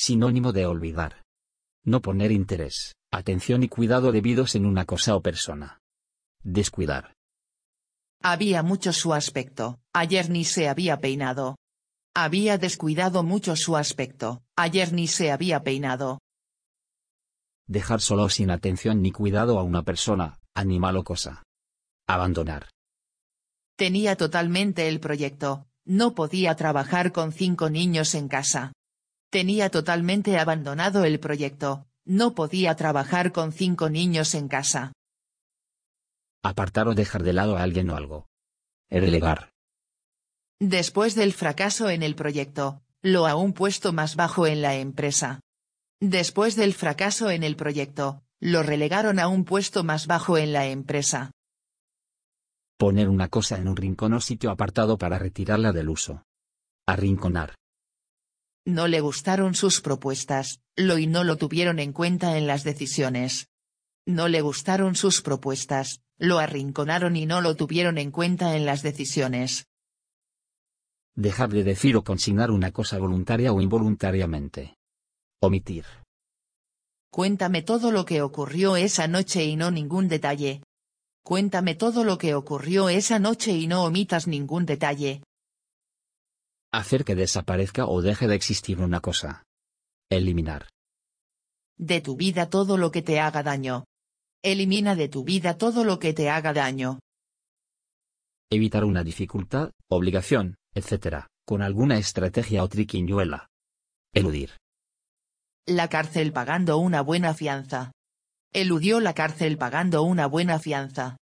Sinónimo de olvidar. No poner interés, atención y cuidado debidos en una cosa o persona. Descuidar. Había mucho su aspecto, ayer ni se había peinado. Había descuidado mucho su aspecto, ayer ni se había peinado. Dejar solo sin atención ni cuidado a una persona, animal o cosa. Abandonar. Tenía totalmente el proyecto, no podía trabajar con 5 niños en casa. Tenía totalmente abandonado el proyecto, no podía trabajar con 5 niños en casa. Apartar o dejar de lado a alguien o algo. Relegar. Después del fracaso en el proyecto, lo a un puesto más bajo en la empresa. Después del fracaso en el proyecto, lo relegaron a un puesto más bajo en la empresa. Poner una cosa en un rincón o sitio apartado para retirarla del uso. Arrinconar. No le gustaron sus propuestas, y no lo tuvieron en cuenta en las decisiones. No le gustaron sus propuestas, lo arrinconaron y no lo tuvieron en cuenta en las decisiones. Dejar de decir o consignar una cosa voluntaria o involuntariamente. Omitir. Cuéntame todo lo que ocurrió esa noche y no ningún detalle. Cuéntame todo lo que ocurrió esa noche y no omitas ningún detalle. Hacer que desaparezca o deje de existir una cosa. Eliminar. De tu vida todo lo que te haga daño. Elimina de tu vida todo lo que te haga daño. Evitar una dificultad, obligación, etc., con alguna estrategia o triquiñuela. Eludir. La cárcel pagando una buena fianza. Eludió la cárcel pagando una buena fianza.